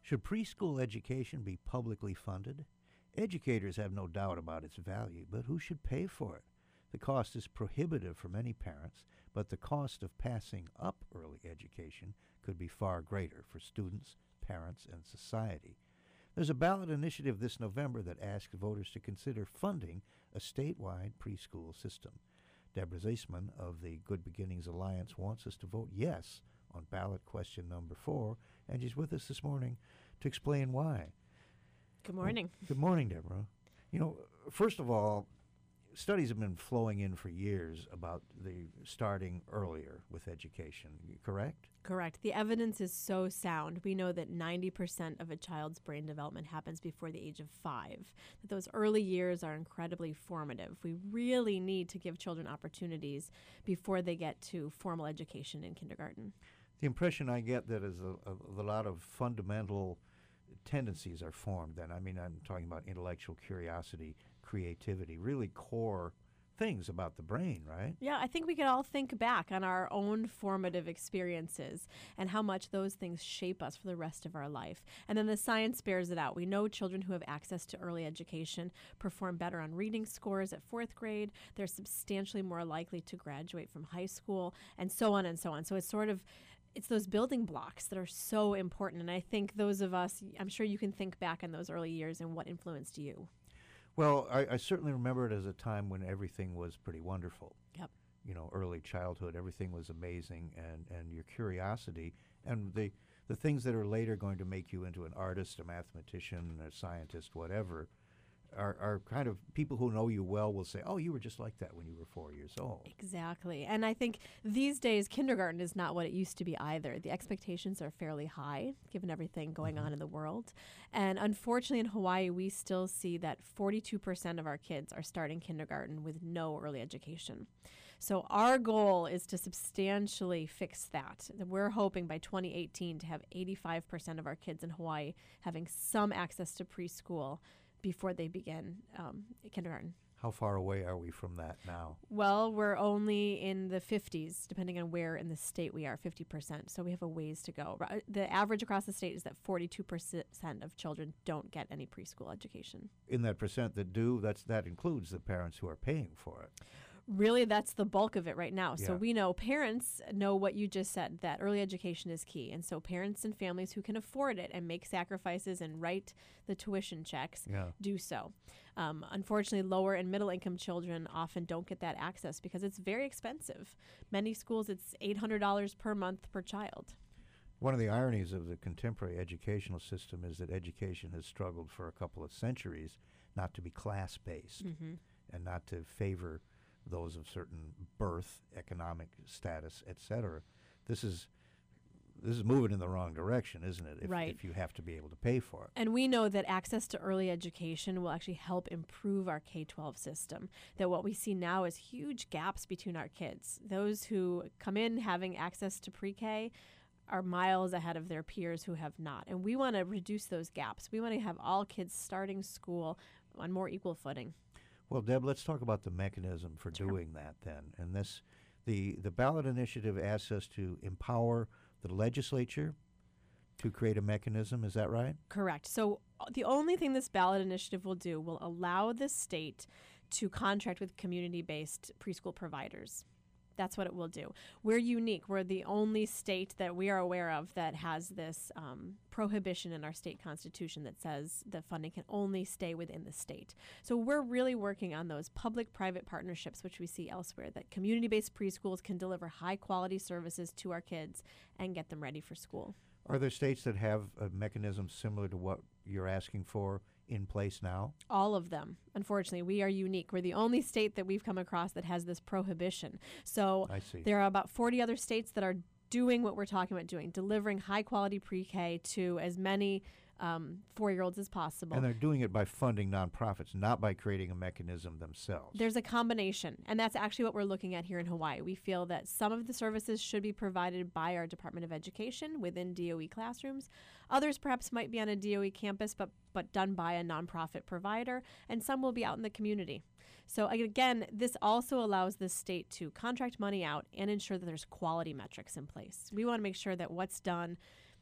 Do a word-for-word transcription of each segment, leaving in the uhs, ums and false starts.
Should preschool education be publicly funded? Educators have no doubt about its value, but who should pay for it? The cost is prohibitive for many parents, but the cost of passing up early education could be far greater for students, parents, and society. There's a ballot initiative this November that asks voters to consider funding a statewide preschool system. Deborah Ziesman of the Good Beginnings Alliance wants us to vote yes on ballot question number four, and she's with us this morning to explain why. Good morning. Well, good morning, Deborah. You know, first of all, studies have been flowing in for years about the starting earlier with education, correct? Correct. The evidence is so sound. We know that ninety percent of a child's brain development happens before the age of five, that those early years are incredibly formative. We really need to give children opportunities before they get to formal education in kindergarten. The impression I get that is a, a, a lot of fundamental tendencies are formed then. I mean, I'm talking about intellectual curiosity, creativity, really core things about the brain, right? Yeah, I think we could all think back on our own formative experiences and how much those things shape us for the rest of our life. And then the science bears it out. We know children who have access to early education perform better on reading scores at fourth grade. They're substantially more likely to graduate from high school, and so on and so on. So it's sort of It's those building blocks that are so important. And I think those of us, I'm sure you can think back on those early years and what influenced you. Well, I, I certainly remember it as a time when everything was pretty wonderful. Yep. You know, early childhood, everything was amazing, and, and your curiosity and the the things that are later going to make you into an artist, a mathematician, a scientist, whatever, are, are kind of people who know you well will say, oh, you were just like that when you were four years old. Exactly. And I think these days kindergarten is not what it used to be either. The expectations are fairly high given everything going mm-hmm. on in the world. And unfortunately in Hawaii, we still see that forty-two percent of our kids are starting kindergarten with no early education. So our goal is to substantially fix that. We're hoping by twenty eighteen to have eighty-five percent of our kids in Hawaii having some access to preschool before they begin um, kindergarten. How far away are we from that now? Well, we're only in the fifties, depending on where in the state we are, fifty percent. So we have a ways to go. The average across the state is that forty-two percent of children don't get any preschool education. In that percent that do, that's that includes the parents who are paying for it. Really, that's the bulk of it right now. So Yeah. we know parents know what you just said, that early education is key. And so parents and families who can afford it and make sacrifices and write the tuition checks Yeah. do so. Um, unfortunately, lower and middle income children often don't get that access because it's very expensive. Many schools, it's eight hundred dollars per month per child. One of the ironies of the contemporary educational system is that education has struggled for a couple of centuries not to be class-based Mm-hmm. and not to favor those of certain birth, economic status, et cetera. This is this is moving in the wrong direction, isn't it? If, Right. if you have to be able to pay for it. And we know that access to early education will actually help improve our K twelve system. That what we see now is huge gaps between our kids. Those who come in having access to pre-K are miles ahead of their peers who have not. And we want to reduce those gaps. We want to have all kids starting school on more equal footing. Well, Deb, let's talk about the mechanism for Sure. doing that then. And this, the, the ballot initiative asks us to empower the legislature to create a mechanism. Is that right? Correct. So uh, the only thing this ballot initiative will do will allow the state to contract with community-based preschool providers. That's what it will do. We're unique. We're the only state that we are aware of that has this um, prohibition in our state constitution that says the funding can only stay within the state. So we're really working on those public-private partnerships, which we see elsewhere, that community-based preschools can deliver high-quality services to our kids and get them ready for school. Are there states that have a mechanism similar to what you're asking for in place now? All of them. Unfortunately, we are unique. We're the only state that we've come across that has this prohibition. So I see. there are about forty other states that are doing what we're talking about doing, delivering high-quality pre-K to as many um, four-year-olds as possible. And they're doing it by funding nonprofits, not by creating a mechanism themselves. There's a combination, and that's actually what we're looking at here in Hawaii. We feel that some of the services should be provided by our Department of Education within D O E classrooms. Others perhaps might be on a D O E campus, but but done by a nonprofit provider, and some will be out in the community. So again, this also allows the state to contract money out and ensure that there's quality metrics in place. We want to make sure that what's done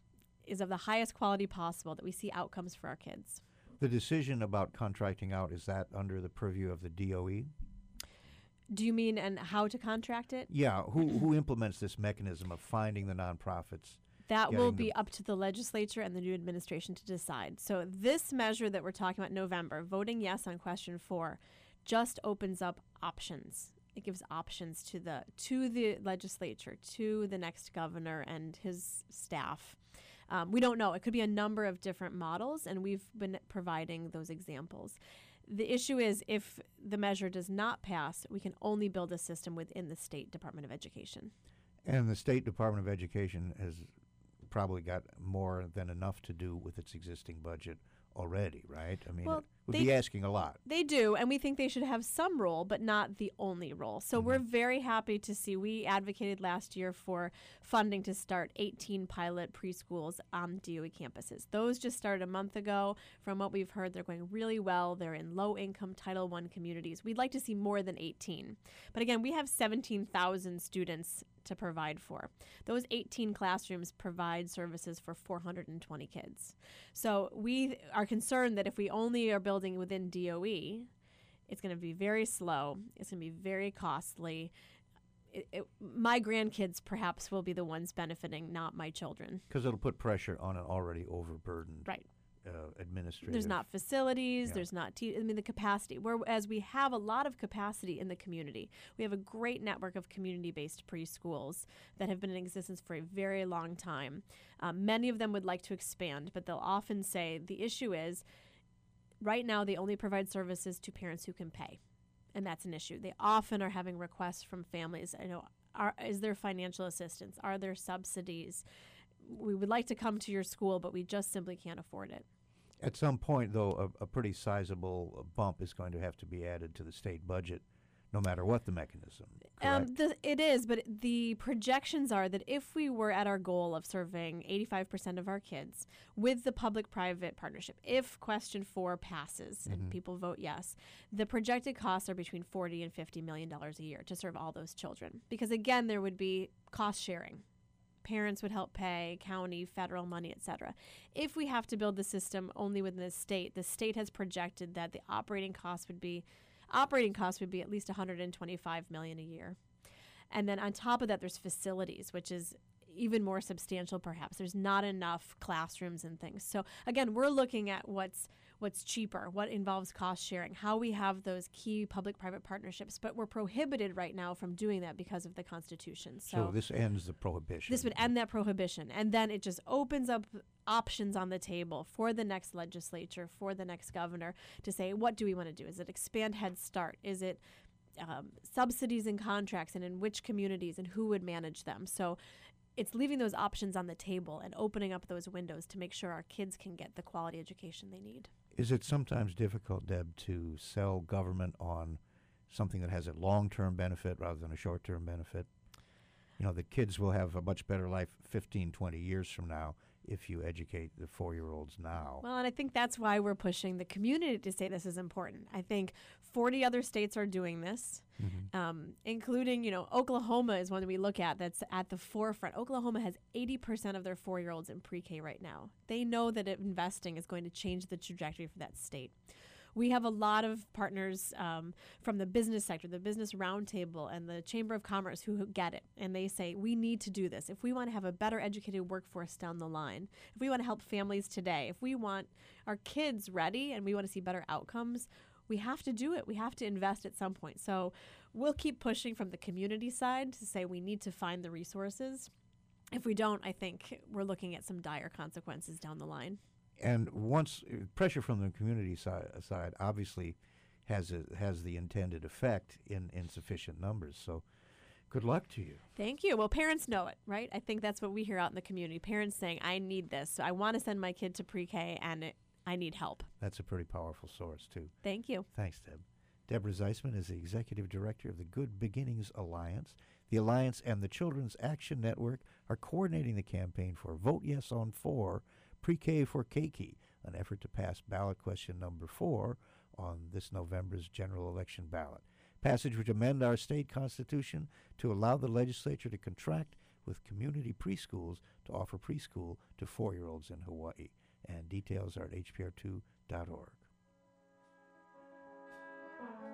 is of the highest quality possible, that we see outcomes for our kids. The decision about contracting out, is that under the purview of the D O E? Do you mean and how to contract it? Yeah, who who implements this mechanism of finding the nonprofits? That will getting be them- up to the legislature and the new administration to decide. So this measure that we're talking about in November, voting yes on question four, just opens up options. It gives options to the to the legislature, to the next governor and his staff. Um, we don't know. It could be a number of different models, and we've been providing those examples. The issue is, if the measure does not pass, we can only build a system within the State Department of Education. And the State Department of Education has probably got more than enough to do with its existing budget already, right? I mean, Well, it would they- be asking a lot. They do, and we think they should have some role, but not the only role. So Mm-hmm. we're very happy to see. We advocated last year for funding to start eighteen pilot preschools on D O E campuses. Those just started a month ago. From what we've heard, they're going really well. They're in low-income Title one communities. We'd like to see more than eighteen. But again, we have seventeen thousand students to provide for. Those eighteen classrooms provide services for four hundred twenty kids. So we are concerned that if we only are building within D O E, it's going to be very slow. It's going to be very costly. It, it, my grandkids perhaps will be the ones benefiting, not my children. Because it'll put pressure on an already overburdened Right. uh, administrative. There's not facilities. Yeah. There's not, te- I mean, the capacity. Whereas we have a lot of capacity in the community. We have a great network of community-based preschools that have been in existence for a very long time. Um, many of them would like to expand, but they'll often say the issue is right now they only provide services to parents who can pay, and that's an issue. They often are having requests from families. I know, are, is there financial assistance? Are there subsidies? We would like to come to your school, but we just simply can't afford it. At some point, though, a, a pretty sizable uh, bump is going to have to be added to the state budget, no matter what the mechanism. Um, Correct? the, it is, but the projections are that if we were at our goal of serving eighty-five percent of our kids with the public-private partnership, if question four passes and Mhm. people vote yes, the projected costs are between forty and fifty million dollars a year to serve all those children. Because again, there would be cost sharing. Parents would help pay, county, federal money, et cetera. If we have to build the system only within the state, the state has projected that the operating costs would be operating costs would be at least one hundred twenty-five million dollars a year. And then on top of that, there's facilities, which is even more substantial perhaps. There's not enough classrooms and things. So again, we're looking at what's what's cheaper, what involves cost sharing, how we have those key public-private partnerships, but we're prohibited right now from doing that because of the Constitution. so this ends the prohibition. This would end that prohibition, and then it just opens up options on the table for the next legislature, for the next governor to say, what do we want to do? Is it expand Head Start? Is it um, subsidies and contracts, and in which communities, and who would manage them? So it's leaving those options on the table and opening up those windows to make sure our kids can get the quality education they need. Is it sometimes difficult, Deb, to sell government on something that has a long-term benefit rather than a short-term benefit? You know, the kids will have a much better life fifteen, twenty years from now if you educate the four-year-olds now. Well, and I think that's why we're pushing the community to say this is important. I think forty other states are doing this, Mhm. um, including, you know, Oklahoma is one that we look at that's at the forefront. Oklahoma has eighty percent of their four-year-olds in pre-K right now. They know that investing is going to change the trajectory for that state. We have a lot of partners um, from the business sector, the Business Roundtable, and the Chamber of Commerce who get it. And they say, we need to do this. If we want to have a better educated workforce down the line, if we want to help families today, if we want our kids ready and we want to see better outcomes, we have to do it. We have to invest at some point. So we'll keep pushing from the community side to say we need to find the resources. If we don't, I think we're looking at some dire consequences down the line. And once uh, pressure from the community side, side obviously has a, has the intended effect in insufficient numbers. So good luck to you. Thank you. Well, parents know it, right? I think that's what we hear out in the community. Parents saying, I need this. So I want to send my kid to pre-K and it, I need help. That's a pretty powerful source, too. Thank you. Thanks, Deb. Deborah Zeisman is the Executive Director of the Good Beginnings Alliance. The Alliance and the Children's Action Network are coordinating the campaign for Vote Yes on four, Pre-K for Keiki, an effort to pass ballot question number four on this November's general election ballot. Passage would amend our state constitution to allow the legislature to contract with community preschools to offer preschool to four-year-olds in Hawaii. And details are at h p r two dot org.